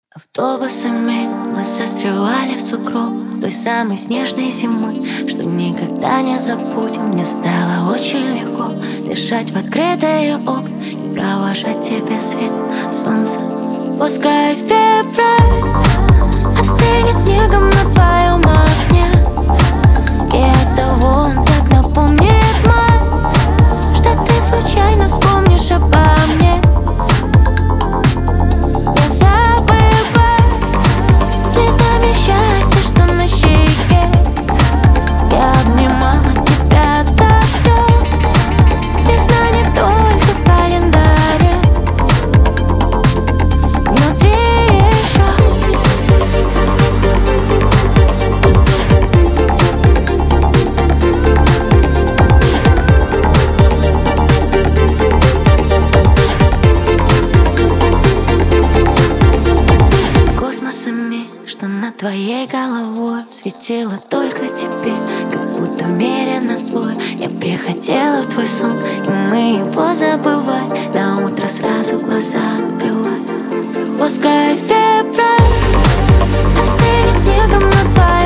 Автобусами мы застревали в сугроб той самой снежной зимы, что никогда не забудем. Мне стало очень легко дышать в открытые окна и провожать тебе свет солнца. Пускай февраль остынет снегом на твоем окне, и оттого он так напомнит май, что ты случайно вспомнишь обо мне. Счастье, что на щеке, я обнимала тебя за все. Весна не только в календаре, внутри еще. Космосами, что над твоей головой светило только тебе, как будто в мире нас двое. Я приходила в твой сон, и мы его забывали, на утро сразу глаза открывали. Пускай февраль остынет снегом на твоей